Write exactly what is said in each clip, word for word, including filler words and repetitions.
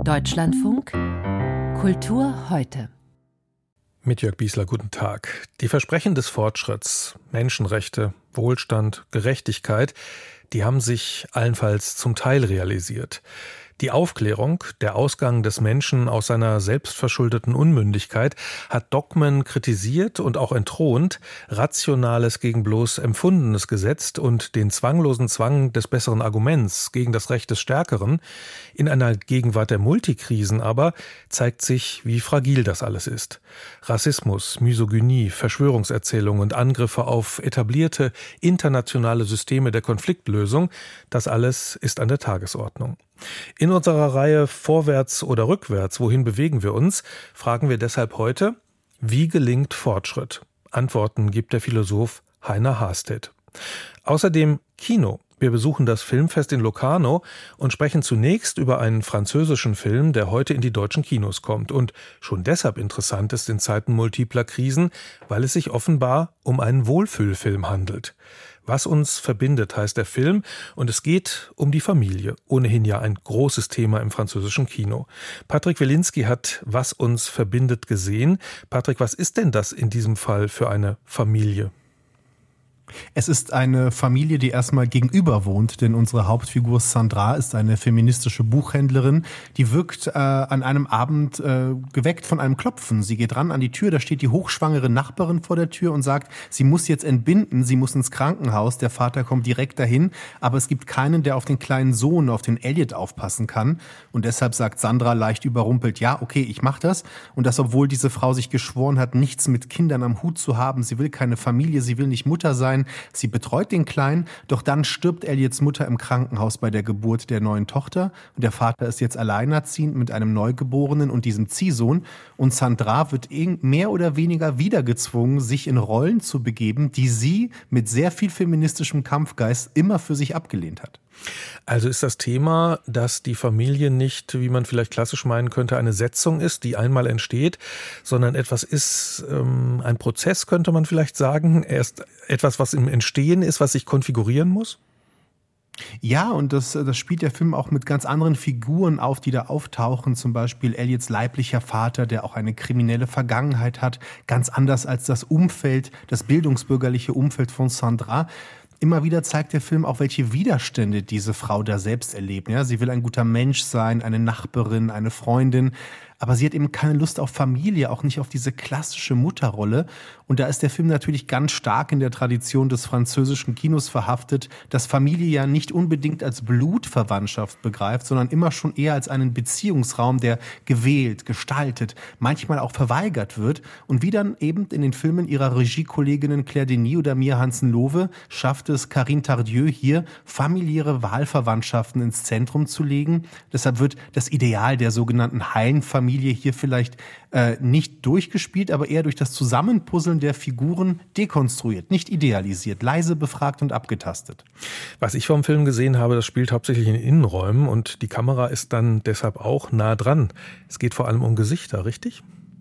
Deutschlandfunk Kultur heute. Mit Jörg Biesler, guten Tag. Die Versprechen des Fortschritts, Menschenrechte, Wohlstand, Gerechtigkeit, die haben sich allenfalls zum Teil realisiert. Die Aufklärung, der Ausgang des Menschen aus seiner selbstverschuldeten Unmündigkeit, hat Dogmen kritisiert und auch entthront, Rationales gegen bloß Empfundenes gesetzt und den zwanglosen Zwang des besseren Arguments gegen das Recht des Stärkeren. In einer Gegenwart der Multikrisen aber zeigt sich, wie fragil das alles ist. Rassismus, Misogynie, Verschwörungserzählungen und Angriffe auf etablierte internationale Systeme der Konfliktlösung, das alles ist an der Tagesordnung. In unserer Reihe Vorwärts oder Rückwärts, wohin bewegen wir uns, fragen wir deshalb heute, wie gelingt Fortschritt? Antworten gibt der Philosoph Heiner Hastedt. Außerdem Kino. Wir besuchen das Filmfest in Locarno und sprechen zunächst über einen französischen Film, der heute in die deutschen Kinos kommt und schon deshalb interessant ist in Zeiten multipler Krisen, weil es sich offenbar um einen Wohlfühlfilm handelt. Was uns verbindet, heißt der Film, und es geht um die Familie, ohnehin ja ein großes Thema im französischen Kino. Patrick Wilinski hat Was uns verbindet gesehen. Patrick, was ist denn das in diesem Fall für eine Familie? Es ist eine Familie, die erstmal gegenüber wohnt, denn unsere Hauptfigur Sandra ist eine feministische Buchhändlerin, die wirkt äh, an einem Abend äh, geweckt von einem Klopfen. Sie geht ran an die Tür, da steht die hochschwangere Nachbarin vor der Tür und sagt, sie muss jetzt entbinden, sie muss ins Krankenhaus, der Vater kommt direkt dahin, aber es gibt keinen, der auf den kleinen Sohn, auf den Elliot aufpassen kann und deshalb sagt Sandra leicht überrumpelt, ja, okay, ich mach das und das, obwohl diese Frau sich geschworen hat, nichts mit Kindern am Hut zu haben, sie will keine Familie, sie will nicht Mutter sein. Sie betreut den Kleinen, doch dann stirbt Elliots Mutter im Krankenhaus bei der Geburt der neuen Tochter. Und der Vater ist jetzt alleinerziehend mit einem Neugeborenen und diesem Ziehsohn. Und Sandra wird mehr oder weniger wieder gezwungen, sich in Rollen zu begeben, die sie mit sehr viel feministischem Kampfgeist immer für sich abgelehnt hat. Also ist das Thema, dass die Familie nicht, wie man vielleicht klassisch meinen könnte, eine Setzung ist, die einmal entsteht, sondern etwas ist, ähm, ein Prozess, könnte man vielleicht sagen, erst etwas, was im Entstehen ist, was sich konfigurieren muss? Ja, und das, das spielt der Film auch mit ganz anderen Figuren auf, die da auftauchen. Zum Beispiel Elliots leiblicher Vater, der auch eine kriminelle Vergangenheit hat, ganz anders als das Umfeld, das bildungsbürgerliche Umfeld von Sandra. Immer wieder zeigt der Film auch, welche Widerstände diese Frau da selbst erlebt. Ja, sie will ein guter Mensch sein, eine Nachbarin, eine Freundin, aber sie hat eben keine Lust auf Familie, auch nicht auf diese klassische Mutterrolle. Und da ist der Film natürlich ganz stark in der Tradition des französischen Kinos verhaftet, dass Familie ja nicht unbedingt als Blutverwandtschaft begreift, sondern immer schon eher als einen Beziehungsraum, der gewählt, gestaltet, manchmal auch verweigert wird. Und wie dann eben in den Filmen ihrer Regiekolleginnen Claire Denis oder Mia Hansen-Lohe schafft es Carine Tardieu hier, familiäre Wahlverwandtschaften ins Zentrum zu legen. Deshalb wird das Ideal der sogenannten heilen Familie hier vielleicht äh, nicht durchgespielt, aber eher durch das Zusammenpuzzeln der Figuren dekonstruiert, nicht idealisiert, leise befragt und abgetastet. Was ich vom Film gesehen habe, das spielt hauptsächlich in Innenräumen und die Kamera ist dann deshalb auch nah dran. Es geht vor allem um Gesichter, richtig?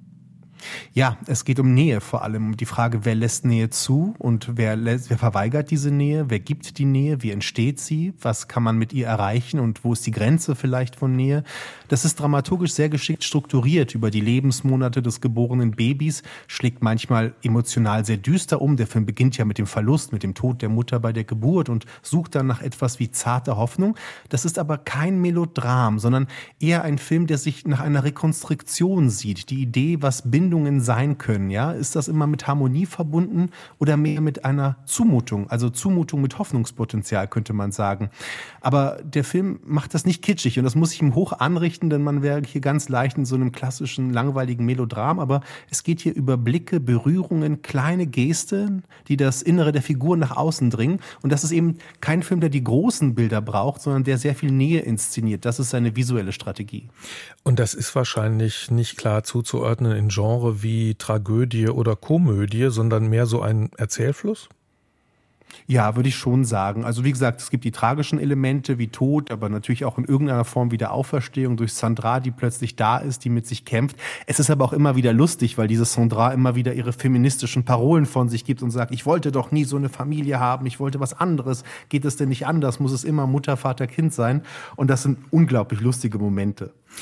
Ja, es geht um Nähe vor allem, um die Frage, wer lässt Nähe zu und wer, lässt, wer verweigert diese Nähe, wer gibt die Nähe, wie entsteht sie, was kann man mit ihr erreichen und wo ist die Grenze vielleicht von Nähe. Das ist dramaturgisch sehr geschickt strukturiert über die Lebensmonate des geborenen Babys, schlägt manchmal emotional sehr düster um. Der Film beginnt ja mit dem Verlust, mit dem Tod der Mutter bei der Geburt und sucht dann nach etwas wie zarte Hoffnung. Das ist aber kein Melodram, sondern eher ein Film, der sich nach einer Rekonstruktion sieht. Die Idee, was Bindung sein können, ja? Ist das immer mit Harmonie verbunden oder mehr mit einer Zumutung? Also Zumutung mit Hoffnungspotenzial, könnte man sagen. Aber der Film macht das nicht kitschig und das muss ich ihm hoch anrichten, denn man wäre hier ganz leicht in so einem klassischen, langweiligen Melodram. Aber es geht hier über Blicke, Berührungen, kleine Gesten, die das Innere der Figur nach außen dringen. Und das ist eben kein Film, der die großen Bilder braucht, sondern der sehr viel Nähe inszeniert. Das ist seine visuelle Strategie. Und das ist wahrscheinlich nicht klar zuzuordnen in Genre wie Tragödie oder Komödie, sondern mehr so ein Erzählfluss? Ja, würde ich schon sagen. Also wie gesagt, es gibt die tragischen Elemente wie Tod, aber natürlich auch in irgendeiner Form wieder Auferstehung durch Sandra, die plötzlich da ist, die mit sich kämpft. Es ist aber auch immer wieder lustig, weil diese Sandra immer wieder ihre feministischen Parolen von sich gibt und sagt, ich wollte doch nie so eine Familie haben, ich wollte was anderes. Geht es denn nicht anders? Muss es immer Mutter, Vater, Kind sein? Und das sind unglaublich lustige Momente.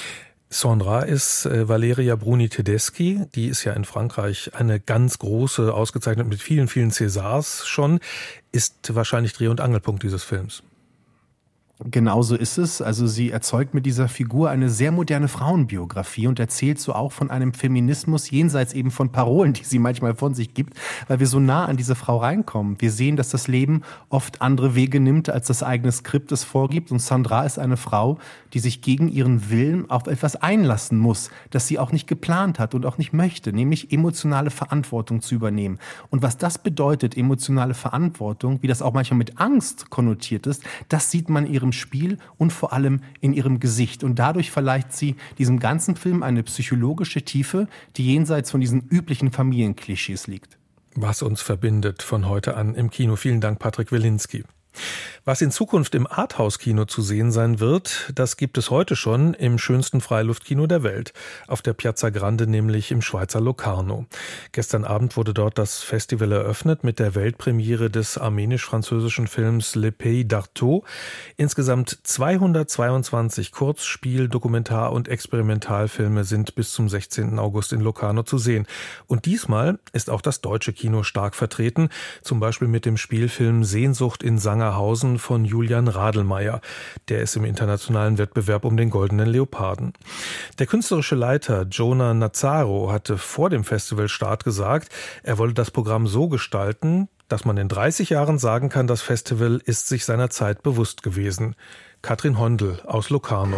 Sandra ist äh, Valeria Bruni-Tedeschi, die ist ja in Frankreich eine ganz große, ausgezeichnet mit vielen, vielen Césars schon, ist wahrscheinlich Dreh- und Angelpunkt dieses Films. Genauso ist es. Also sie erzeugt mit dieser Figur eine sehr moderne Frauenbiografie und erzählt so auch von einem Feminismus jenseits eben von Parolen, die sie manchmal von sich gibt, weil wir so nah an diese Frau reinkommen. Wir sehen, dass das Leben oft andere Wege nimmt, als das eigene Skript es vorgibt. Und Sandra ist eine Frau, die sich gegen ihren Willen auf etwas einlassen muss, das sie auch nicht geplant hat und auch nicht möchte, nämlich emotionale Verantwortung zu übernehmen. Und was das bedeutet, emotionale Verantwortung, wie das auch manchmal mit Angst konnotiert ist, das sieht man in ihrem Spiel und vor allem in ihrem Gesicht. Und dadurch verleiht sie diesem ganzen Film eine psychologische Tiefe, die jenseits von diesen üblichen Familienklischees liegt. Was uns verbindet von heute an im Kino. Vielen Dank, Patrick Wilinski. Was in Zukunft im Arthouse-Kino zu sehen sein wird, das gibt es heute schon im schönsten Freiluftkino der Welt, auf der Piazza Grande, nämlich im Schweizer Locarno. Gestern Abend wurde dort das Festival eröffnet mit der Weltpremiere des armenisch-französischen Films Le Pays d'Artaud. Insgesamt zweihundertzweiundzwanzig Kurzspiel-, Dokumentar- und Experimentalfilme sind bis zum sechzehnten August in Locarno zu sehen. Und diesmal ist auch das deutsche Kino stark vertreten, zum Beispiel mit dem Spielfilm Sehnsucht in Sangerhausen von Julian Radelmeier. Der ist im internationalen Wettbewerb um den Goldenen Leoparden. Der künstlerische Leiter Jonah Nazzaro hatte vor dem Festivalstart gesagt, er wolle das Programm so gestalten, dass man in dreißig Jahren sagen kann, das Festival ist sich seiner Zeit bewusst gewesen. Katrin Hondel aus Locarno.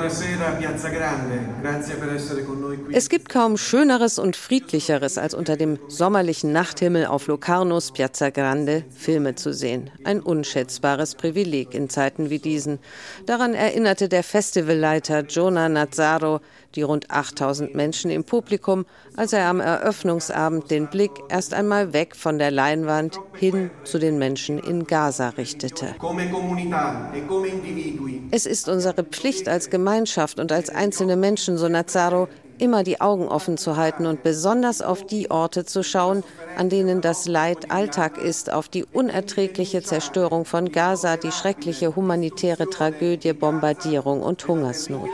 Es gibt kaum Schöneres und Friedlicheres, als unter dem sommerlichen Nachthimmel auf Locarnos Piazza Grande Filme zu sehen. Ein unschätzbares Privileg in Zeiten wie diesen. Daran erinnerte der Festivalleiter Jonah Nazzaro die rund achttausend Menschen im Publikum, als er am Eröffnungsabend den Blick erst einmal weg von der Leinwand hin zu den Menschen in Gaza richtete. Es ist unsere Pflicht als Gemeinschaft und als einzelne Menschen, so Nazzaro, immer die Augen offen zu halten und besonders auf die Orte zu schauen, an denen das Leid Alltag ist, auf die unerträgliche Zerstörung von Gaza, die schreckliche humanitäre Tragödie, Bombardierung und Hungersnot.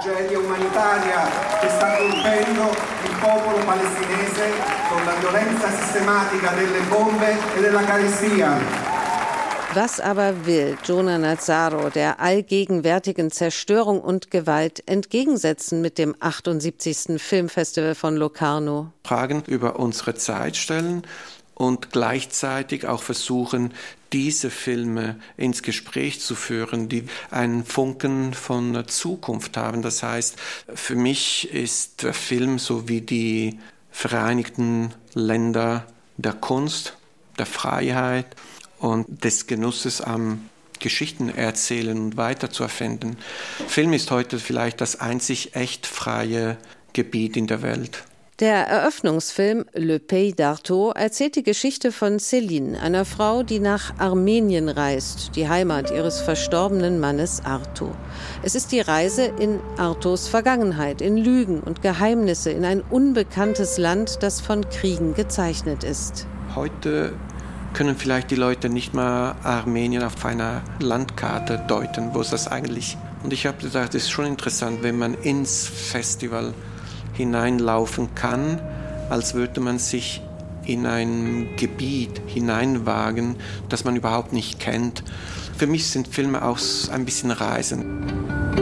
Was aber will Jonah Nazzaro der allgegenwärtigen Zerstörung und Gewalt entgegensetzen mit dem achtundsiebzigsten Filmfestival von Locarno? Fragen über unsere Zeit stellen und gleichzeitig auch versuchen, diese Filme ins Gespräch zu führen, die einen Funken von Zukunft haben. Das heißt, für mich ist der Film so wie die Vereinigten Länder der Kunst, der Freiheit und des Genusses am Geschichten erzählen und weiter zu erfinden. Film ist heute vielleicht das einzig echt freie Gebiet in der Welt. Der Eröffnungsfilm Le Pays d'Artaud erzählt die Geschichte von Céline, einer Frau, die nach Armenien reist, die Heimat ihres verstorbenen Mannes Arto. Es ist die Reise in Artos Vergangenheit, in Lügen und Geheimnisse, in ein unbekanntes Land, das von Kriegen gezeichnet ist. Heute können vielleicht die Leute nicht mehr Armenien auf einer Landkarte deuten, wo ist das eigentlich? Und ich habe gedacht, es ist schon interessant, wenn man ins Festival hineinlaufen kann, als würde man sich in ein Gebiet hineinwagen, das man überhaupt nicht kennt. Für mich sind Filme auch ein bisschen Reisen.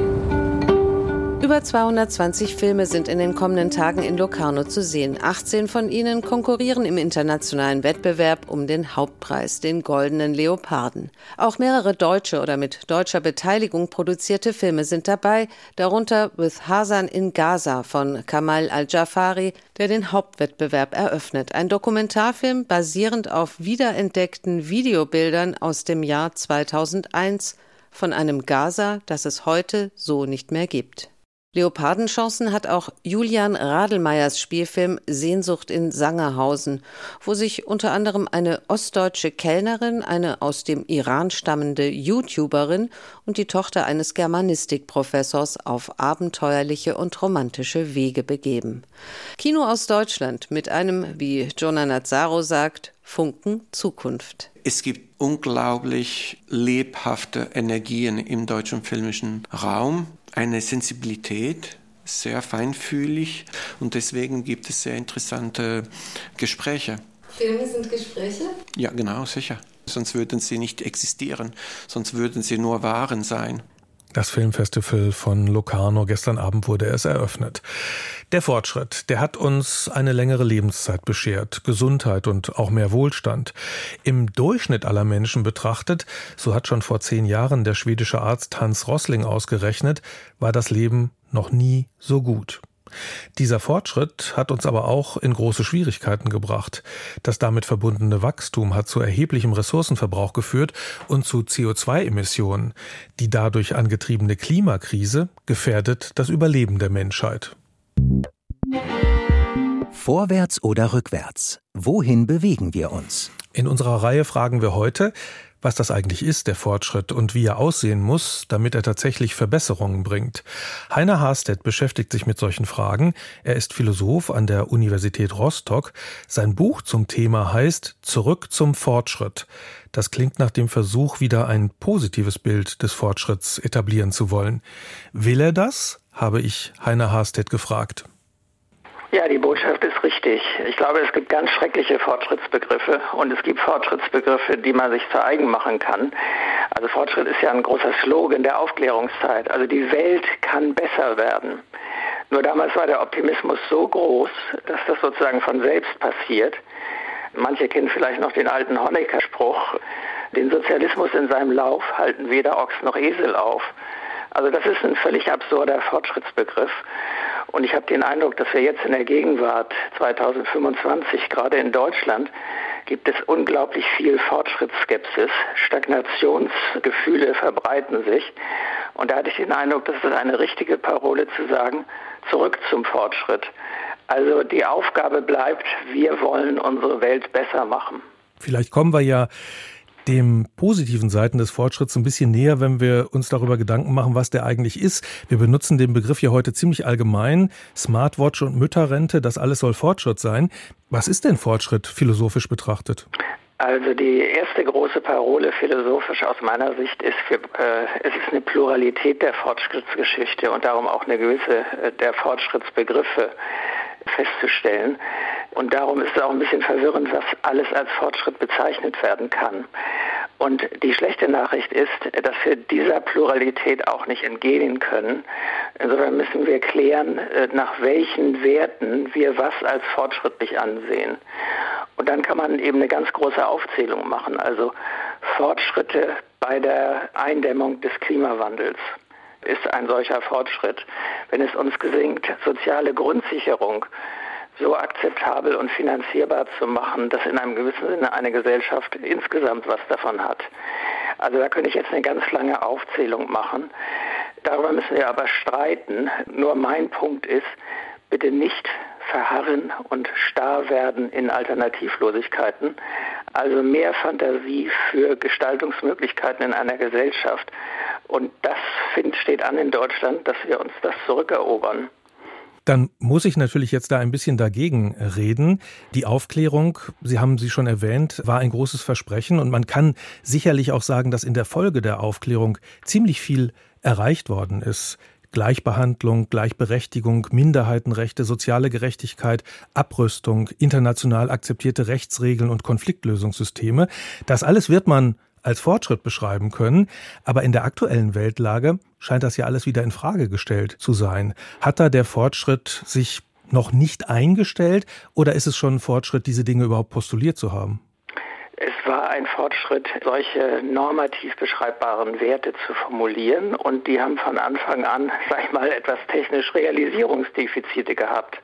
Über zweihundertzwanzig Filme sind in den kommenden Tagen in Locarno zu sehen. achtzehn von ihnen konkurrieren im internationalen Wettbewerb um den Hauptpreis, den Goldenen Leoparden. Auch mehrere deutsche oder mit deutscher Beteiligung produzierte Filme sind dabei, darunter With Hasan in Gaza von Kamal Al-Jafari, der den Hauptwettbewerb eröffnet. Ein Dokumentarfilm basierend auf wiederentdeckten Videobildern aus dem Jahr zweitausendeins von einem Gaza, das es heute so nicht mehr gibt. Leopardenchancen hat auch Julian Radelmeiers Spielfilm Sehnsucht in Sangerhausen, wo sich unter anderem eine ostdeutsche Kellnerin, eine aus dem Iran stammende YouTuberin und die Tochter eines Germanistikprofessors auf abenteuerliche und romantische Wege begeben. Kino aus Deutschland mit einem, wie Jonah Nazzaro sagt, Funken Zukunft. Es gibt unglaublich lebhafte Energien im deutschen filmischen Raum. Eine Sensibilität, sehr feinfühlig und deswegen gibt es sehr interessante Gespräche. Filme sind Gespräche? Ja, genau, sicher. Sonst würden sie nicht existieren, sonst würden sie nur Waren sein. Das Filmfestival von Locarno, gestern Abend wurde es eröffnet. Der Fortschritt, der hat uns eine längere Lebenszeit beschert, Gesundheit und auch mehr Wohlstand. Im Durchschnitt aller Menschen betrachtet, so hat schon vor zehn Jahren der schwedische Arzt Hans Rosling ausgerechnet, war das Leben noch nie so gut. Dieser Fortschritt hat uns aber auch in große Schwierigkeiten gebracht. Das damit verbundene Wachstum hat zu erheblichem Ressourcenverbrauch geführt und zu C O zwei Emissionen. Die dadurch angetriebene Klimakrise gefährdet das Überleben der Menschheit. Vorwärts oder rückwärts? Wohin bewegen wir uns? In unserer Reihe fragen wir heute, was das eigentlich ist, der Fortschritt, und wie er aussehen muss, damit er tatsächlich Verbesserungen bringt. Heiner Hastedt beschäftigt sich mit solchen Fragen. Er ist Philosoph an der Universität Rostock. Sein Buch zum Thema heißt »Zurück zum Fortschritt«. Das klingt nach dem Versuch, wieder ein positives Bild des Fortschritts etablieren zu wollen. Will er das? Habe ich Heiner Hastedt gefragt. Ja, die Botschaft ist richtig. Ich glaube, es gibt ganz schreckliche Fortschrittsbegriffe und es gibt Fortschrittsbegriffe, die man sich zu eigen machen kann. Also Fortschritt ist ja ein großer Slogan der Aufklärungszeit. Also die Welt kann besser werden. Nur damals war der Optimismus so groß, dass das sozusagen von selbst passiert. Manche kennen vielleicht noch den alten Honecker-Spruch, den Sozialismus in seinem Lauf halten weder Ochs noch Esel auf. Also das ist ein völlig absurder Fortschrittsbegriff. Und ich habe den Eindruck, dass wir jetzt in der Gegenwart zweitausendfünfundzwanzig, gerade in Deutschland, gibt es unglaublich viel Fortschrittsskepsis. Stagnationsgefühle verbreiten sich. Und da hatte ich den Eindruck, dass es eine richtige Parole zu sagen, zurück zum Fortschritt. Also die Aufgabe bleibt, wir wollen unsere Welt besser machen. Vielleicht kommen wir ja dem positiven Seiten des Fortschritts ein bisschen näher, wenn wir uns darüber Gedanken machen, was der eigentlich ist. Wir benutzen den Begriff hier heute ziemlich allgemein. Smartwatch und Mütterrente, das alles soll Fortschritt sein. Was ist denn Fortschritt, philosophisch betrachtet? Also die erste große Parole philosophisch aus meiner Sicht ist, für, äh, es ist eine Pluralität der Fortschrittsgeschichte und darum auch eine gewisse äh, der Fortschrittsbegriffe festzustellen. Und darum ist es auch ein bisschen verwirrend, was alles als Fortschritt bezeichnet werden kann. Und die schlechte Nachricht ist, dass wir dieser Pluralität auch nicht entgehen können. Insofern müssen wir klären, nach welchen Werten wir was als fortschrittlich ansehen. Und dann kann man eben eine ganz große Aufzählung machen. Also Fortschritte bei der Eindämmung des Klimawandels ist ein solcher Fortschritt. Wenn es uns gelingt, soziale Grundsicherung so akzeptabel und finanzierbar zu machen, dass in einem gewissen Sinne eine Gesellschaft insgesamt was davon hat. Also da könnte ich jetzt eine ganz lange Aufzählung machen. Darüber müssen wir aber streiten. Nur mein Punkt ist, bitte nicht verharren und starr werden in Alternativlosigkeiten. Also mehr Fantasie für Gestaltungsmöglichkeiten in einer Gesellschaft. Und das find, steht an in Deutschland, dass wir uns das zurückerobern. Dann muss ich natürlich jetzt da ein bisschen dagegen reden. Die Aufklärung, Sie haben sie schon erwähnt, war ein großes Versprechen. Und man kann sicherlich auch sagen, dass in der Folge der Aufklärung ziemlich viel erreicht worden ist. Gleichbehandlung, Gleichberechtigung, Minderheitenrechte, soziale Gerechtigkeit, Abrüstung, international akzeptierte Rechtsregeln und Konfliktlösungssysteme. Das alles wird man als Fortschritt beschreiben können. Aber in der aktuellen Weltlage scheint das ja alles wieder in Frage gestellt zu sein. Hat da der Fortschritt sich noch nicht eingestellt oder ist es schon ein Fortschritt, diese Dinge überhaupt postuliert zu haben? Es war ein Fortschritt, solche normativ beschreibbaren Werte zu formulieren und die haben von Anfang an, sag ich mal, etwas technisch Realisierungsdefizite gehabt.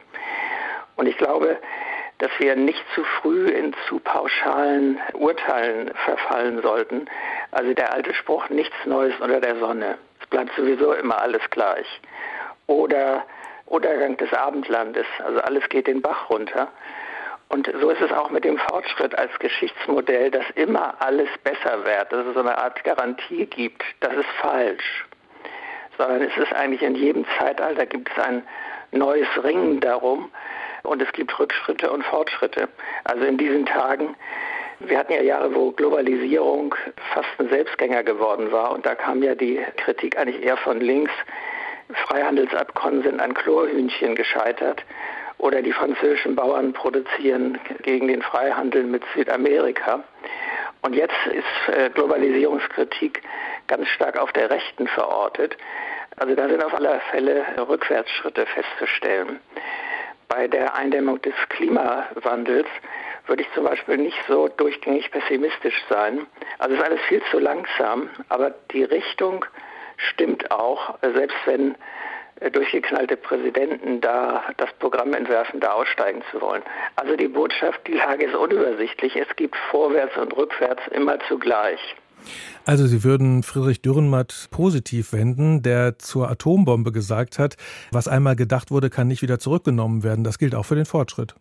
Und ich glaube, dass wir nicht zu früh in zu pauschalen Urteilen verfallen sollten. Also der alte Spruch, nichts Neues unter der Sonne. Es bleibt sowieso immer alles gleich. Oder Untergang des Abendlandes, also alles geht den Bach runter. Und so ist es auch mit dem Fortschritt als Geschichtsmodell, dass immer alles besser wird, dass es so eine Art Garantie gibt. Das ist falsch. Sondern es ist eigentlich in jedem Zeitalter gibt es ein neues Ringen darum, und es gibt Rückschritte und Fortschritte. Also in diesen Tagen, wir hatten ja Jahre, wo Globalisierung fast ein Selbstgänger geworden war. Und da kam ja die Kritik eigentlich eher von links, Freihandelsabkommen sind an Chlorhühnchen gescheitert. Oder die französischen Bauern produzieren gegen den Freihandel mit Südamerika. Und jetzt ist Globalisierungskritik ganz stark auf der Rechten verortet. Also da sind auf alle Fälle Rückwärtsschritte festzustellen. Bei der Eindämmung des Klimawandels würde ich zum Beispiel nicht so durchgängig pessimistisch sein. Also es ist alles viel zu langsam, aber die Richtung stimmt auch, selbst wenn durchgeknallte Präsidenten da das Programm entwerfen, da aussteigen zu wollen. Also die Botschaft, die Lage ist unübersichtlich. Es gibt vorwärts und rückwärts immer zugleich. Also Sie würden Friedrich Dürrenmatt positiv wenden, der zur Atombombe gesagt hat, was einmal gedacht wurde, kann nicht wieder zurückgenommen werden. Das gilt auch für den Fortschritt.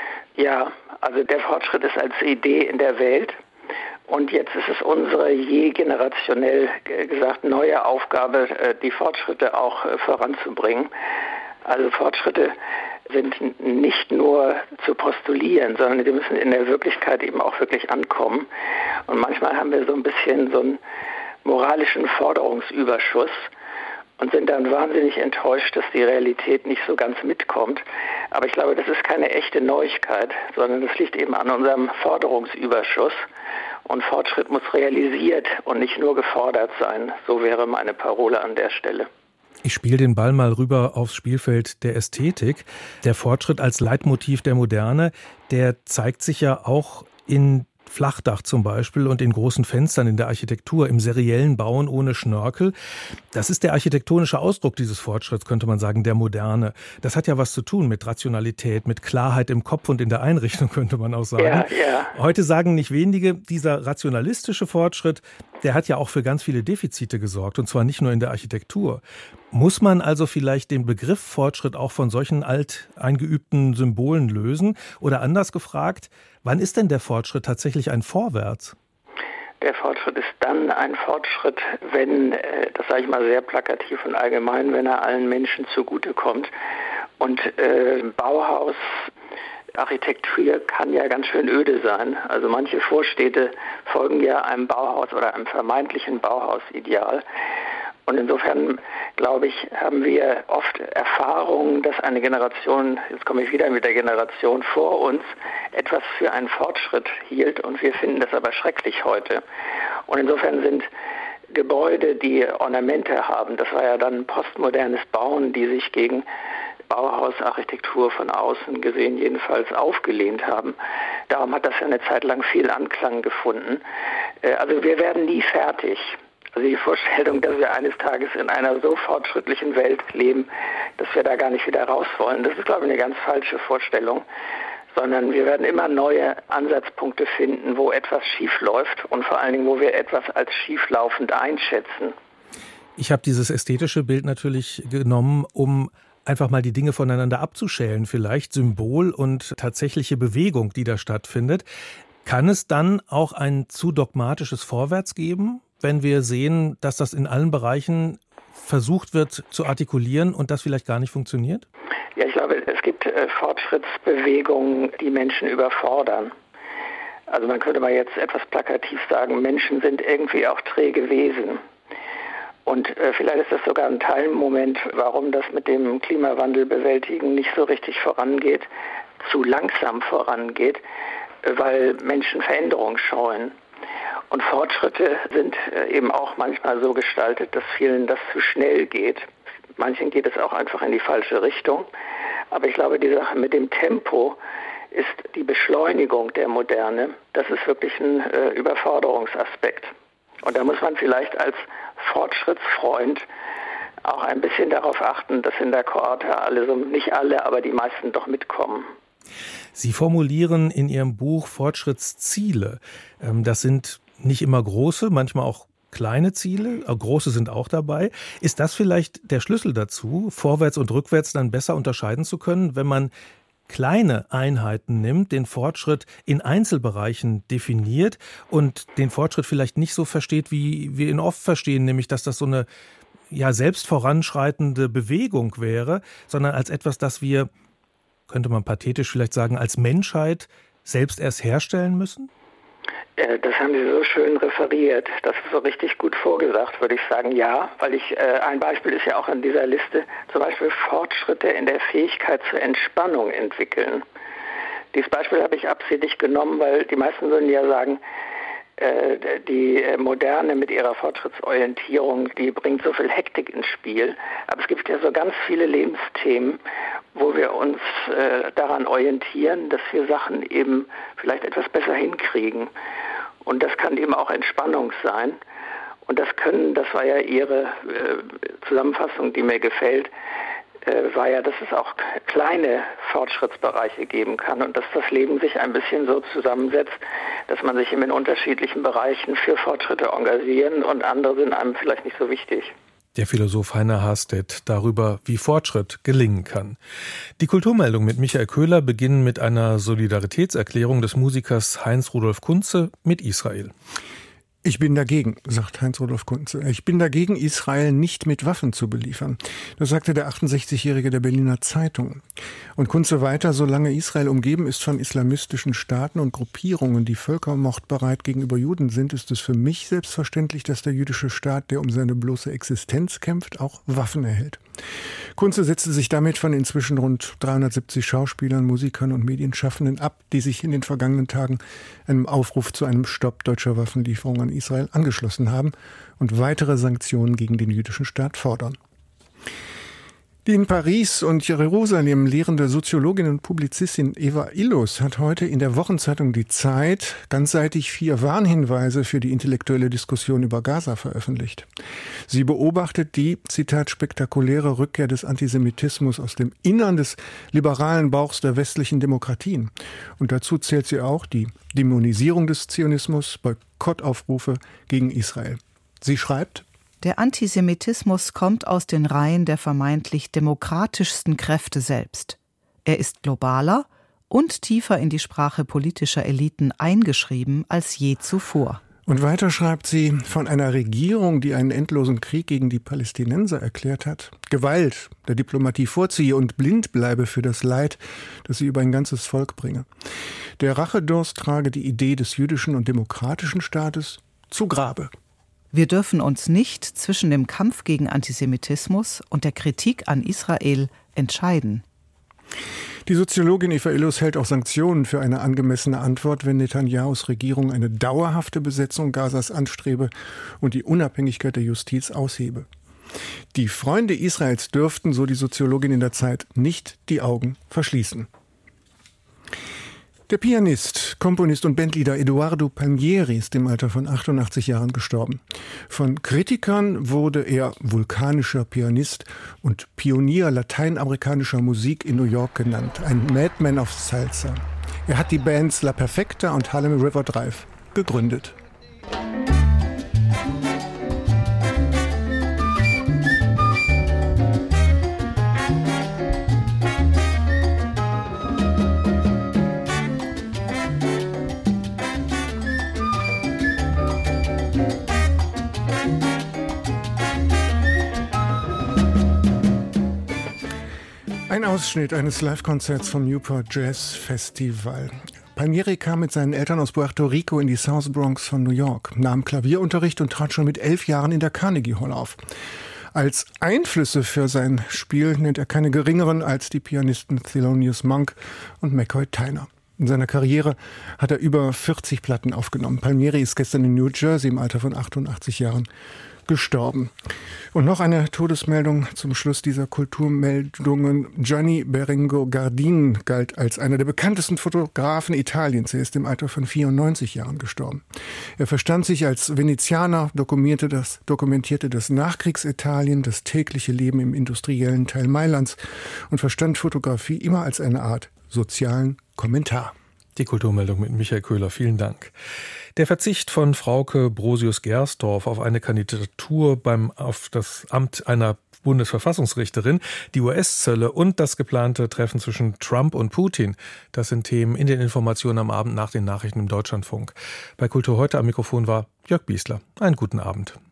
Ja, also der Fortschritt ist als Idee in der Welt. Und jetzt ist es unsere je generationell gesagt neue Aufgabe, die Fortschritte auch voranzubringen. Also Fortschritte sind nicht nur zu postulieren, sondern die müssen in der Wirklichkeit eben auch wirklich ankommen. Und manchmal haben wir so ein bisschen so einen moralischen Forderungsüberschuss und sind dann wahnsinnig enttäuscht, dass die Realität nicht so ganz mitkommt. Aber ich glaube, das ist keine echte Neuigkeit, sondern das liegt eben an unserem Forderungsüberschuss. Und Fortschritt muss realisiert und nicht nur gefordert sein. So wäre meine Parole an der Stelle. Ich spiele den Ball mal rüber aufs Spielfeld der Ästhetik. Der Fortschritt als Leitmotiv der Moderne, der zeigt sich ja auch in Flachdach zum Beispiel und in großen Fenstern in der Architektur, im seriellen Bauen ohne Schnörkel. Das ist der architektonische Ausdruck dieses Fortschritts, könnte man sagen, der Moderne. Das hat ja was zu tun mit Rationalität, mit Klarheit im Kopf und in der Einrichtung, könnte man auch sagen. Ja, ja. Heute sagen nicht wenige, dieser rationalistische Fortschritt, der hat ja auch für ganz viele Defizite gesorgt, und zwar nicht nur in der Architektur. Muss man also vielleicht den Begriff Fortschritt auch von solchen alt eingeübten Symbolen lösen? Oder anders gefragt, wann ist denn der Fortschritt tatsächlich ein Vorwärts? Der Fortschritt ist dann ein Fortschritt, wenn, das sage ich mal sehr plakativ und allgemein, wenn er allen Menschen zugutekommt. Und äh, Bauhaus, Architektur kann ja ganz schön öde sein. Also manche Vorstädte folgen ja einem Bauhaus oder einem vermeintlichen Bauhausideal. Und insofern, glaube ich, haben wir oft Erfahrungen, dass eine Generation, jetzt komme ich wieder mit der Generation vor uns, etwas für einen Fortschritt hielt und wir finden das aber schrecklich heute. Und insofern sind Gebäude, die Ornamente haben, das war ja dann postmodernes Bauen, die sich gegen Bauhausarchitektur von außen gesehen jedenfalls aufgelehnt haben. Darum hat das ja eine Zeit lang viel Anklang gefunden. Also wir werden nie fertig. Also die Vorstellung, dass wir eines Tages in einer so fortschrittlichen Welt leben, dass wir da gar nicht wieder raus wollen, das ist, glaube ich, eine ganz falsche Vorstellung. Sondern wir werden immer neue Ansatzpunkte finden, wo etwas schief läuft und vor allen Dingen, wo wir etwas als schieflaufend einschätzen. Ich habe dieses ästhetische Bild natürlich genommen, um einfach mal die Dinge voneinander abzuschälen, vielleicht Symbol und tatsächliche Bewegung, die da stattfindet. Kann es dann auch ein zu dogmatisches Vorwärts geben, wenn wir sehen, dass das in allen Bereichen versucht wird zu artikulieren und das vielleicht gar nicht funktioniert? Ja, ich glaube, es gibt äh, Fortschrittsbewegungen, die Menschen überfordern. Also man könnte mal jetzt etwas plakativ sagen, Menschen sind irgendwie auch träge Wesen. Und äh, vielleicht ist das sogar ein Teilmoment, warum das mit dem Klimawandel bewältigen nicht so richtig vorangeht, zu langsam vorangeht, äh, weil Menschen Veränderung scheuen. Und Fortschritte sind äh, eben auch manchmal so gestaltet, dass vielen das zu schnell geht. Manchen geht es auch einfach in die falsche Richtung. Aber ich glaube, die Sache mit dem Tempo ist die Beschleunigung der Moderne. Das ist wirklich ein äh, Überforderungsaspekt. Und da muss man vielleicht als Fortschrittsfreund auch ein bisschen darauf achten, dass in der Kohorte alle, so nicht alle, aber die meisten doch mitkommen. Sie formulieren in Ihrem Buch Fortschrittsziele. Das sind nicht immer große, manchmal auch kleine Ziele, große sind auch dabei. Ist das vielleicht der Schlüssel dazu, vorwärts und rückwärts dann besser unterscheiden zu können, wenn man kleine Einheiten nimmt, den Fortschritt in Einzelbereichen definiert und den Fortschritt vielleicht nicht so versteht, wie wir ihn oft verstehen, nämlich dass das so eine ja selbst voranschreitende Bewegung wäre, sondern als etwas, das wir, könnte man pathetisch vielleicht sagen, als Menschheit selbst erst herstellen müssen? Das haben Sie so schön referiert. Das ist so richtig gut vorgesagt, würde ich sagen. Ja, weil ich, äh, ein Beispiel ist ja auch in dieser Liste, zum Beispiel Fortschritte in der Fähigkeit zur Entspannung entwickeln. Dieses Beispiel habe ich absichtlich genommen, weil die meisten würden ja sagen, äh, die Moderne mit ihrer Fortschrittsorientierung, die bringt so viel Hektik ins Spiel. Aber es gibt ja so ganz viele Lebensthemen, wo wir uns äh, daran orientieren, dass wir Sachen eben vielleicht etwas besser hinkriegen. Und das kann eben auch Entspannung sein. Und das können, das war ja Ihre äh, Zusammenfassung, die mir gefällt, äh, war ja, dass es auch kleine Fortschrittsbereiche geben kann und dass das Leben sich ein bisschen so zusammensetzt, dass man sich eben in unterschiedlichen Bereichen für Fortschritte engagieren und andere sind einem vielleicht nicht so wichtig. Der Philosoph Heiner Hastedt darüber, wie Fortschritt gelingen kann. Die Kulturmeldung mit Michael Köhler beginnen mit einer Solidaritätserklärung des Musikers Heinz-Rudolf Kunze mit Israel. Ich bin dagegen, sagt Heinz-Rudolf Kunze. Ich bin dagegen, Israel nicht mit Waffen zu beliefern. Das sagte der achtundsechzigjährige der Berliner Zeitung. Und Kunze weiter, solange Israel umgeben ist von islamistischen Staaten und Gruppierungen, die völkermordbereit gegenüber Juden sind, ist es für mich selbstverständlich, dass der jüdische Staat, der um seine bloße Existenz kämpft, auch Waffen erhält. Kunze setzte sich damit von inzwischen rund dreihundertsiebzig Schauspielern, Musikern und Medienschaffenden ab, die sich in den vergangenen Tagen einem Aufruf zu einem Stopp deutscher Waffenlieferungen an Israel angeschlossen haben und weitere Sanktionen gegen den jüdischen Staat fordern. Die in Paris und Jerusalem lehrende Soziologin und Publizistin Eva Illos hat heute in der Wochenzeitung Die Zeit ganzseitig vier Warnhinweise für die intellektuelle Diskussion über Gaza veröffentlicht. Sie beobachtet die, Zitat, spektakuläre Rückkehr des Antisemitismus aus dem Innern des liberalen Bauchs der westlichen Demokratien. Und dazu zählt sie auch die Dämonisierung des Zionismus, Boykottaufrufe gegen Israel. Sie schreibt: Der Antisemitismus kommt aus den Reihen der vermeintlich demokratischsten Kräfte selbst. Er ist globaler und tiefer in die Sprache politischer Eliten eingeschrieben als je zuvor. Und weiter schreibt sie von einer Regierung, die einen endlosen Krieg gegen die Palästinenser erklärt hat, Gewalt der Diplomatie vorziehe und blind bleibe für das Leid, das sie über ein ganzes Volk bringe. Der Rachedurst trage die Idee des jüdischen und demokratischen Staates zu Grabe. Wir dürfen uns nicht zwischen dem Kampf gegen Antisemitismus und der Kritik an Israel entscheiden. Die Soziologin Eva Illos hält auch Sanktionen für eine angemessene Antwort, wenn Netanyahus Regierung eine dauerhafte Besetzung Gazas anstrebe und die Unabhängigkeit der Justiz aushebe. Die Freunde Israels dürften, so die Soziologin in der Zeit, nicht die Augen verschließen. Der Pianist, Komponist und Bandleader Edoardo Palmieri ist im Alter von achtundachtzig Jahren gestorben. Von Kritikern wurde er vulkanischer Pianist und Pionier lateinamerikanischer Musik in New York genannt, ein Madman of Salsa. Er hat die Bands La Perfecta und Harlem River Drive gegründet. Ein Ausschnitt eines Live-Konzerts vom Newport Jazz Festival. Palmieri kam mit seinen Eltern aus Puerto Rico in die South Bronx von New York, nahm Klavierunterricht und trat schon mit elf Jahren in der Carnegie Hall auf. Als Einflüsse für sein Spiel nennt er keine geringeren als die Pianisten Thelonious Monk und McCoy Tyner. In seiner Karriere hat er über vierzig Platten aufgenommen. Palmieri ist gestern in New Jersey im Alter von achtundachtzig Jahren gestorben. Und noch eine Todesmeldung zum Schluss dieser Kulturmeldungen. Gianni Berengo Gardin galt als einer der bekanntesten Fotografen Italiens. Er ist im Alter von vierundneunzig Jahren gestorben. Er verstand sich als Venezianer, dokumentierte das, dokumentierte das Nachkriegsitalien, das tägliche Leben im industriellen Teil Mailands und verstand Fotografie immer als eine Art sozialen Kommentar. Die Kulturmeldung mit Michael Köhler, vielen Dank. Der Verzicht von Frauke Brosius-Gersdorf auf eine Kandidatur beim, auf das Amt einer Bundesverfassungsrichterin, die U S-Zölle und das geplante Treffen zwischen Trump und Putin. Das sind Themen in den Informationen am Abend nach den Nachrichten im Deutschlandfunk. Bei Kultur heute am Mikrofon war Jörg Biesler. Einen guten Abend.